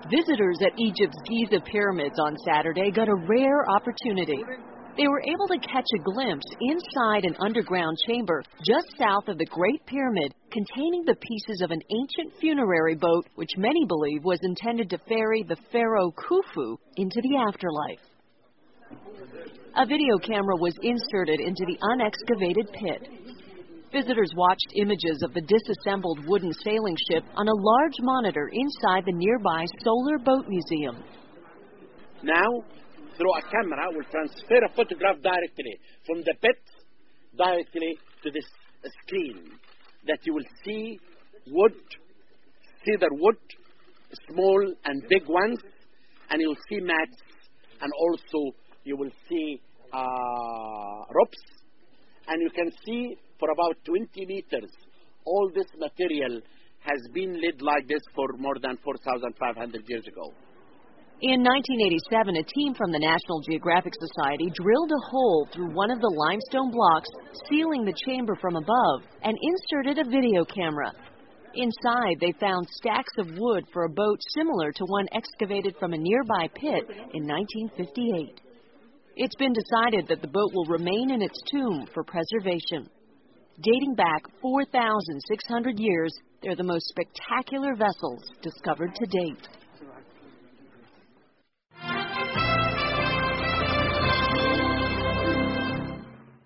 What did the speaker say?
Visitors at Egypt's Giza pyramids on Saturday got a rare opportunity. They were able to catch a glimpse inside an underground chamber just south of the Great Pyramid containing the pieces of an ancient funerary boat which many believe was intended to ferry the pharaoh Khufu into the afterlife. A video camera was inserted into the unexcavated pit. Visitors watched images of the disassembled wooden sailing ship on a large monitor inside the nearby Solar Boat Museum. Now, through a camera, we'll transfer a photograph directly from the pit directly to this screen that you will see wood, cedar wood, small and big ones, and you'll see mats, and also you will see ropes, and you can see for about 20 meters, all this material has been laid like this for more than 4,500 years ago. In 1987, a team from the National Geographic Society drilled a hole through one of the limestone blocks, sealing the chamber from above, and inserted a video camera. Inside, they found stacks of wood for a boat similar to one excavated from a nearby pit in 1958. It's been decided that the boat will remain in its tomb for preservation. Dating back 4,600 years, they're the most spectacular vessels discovered to date.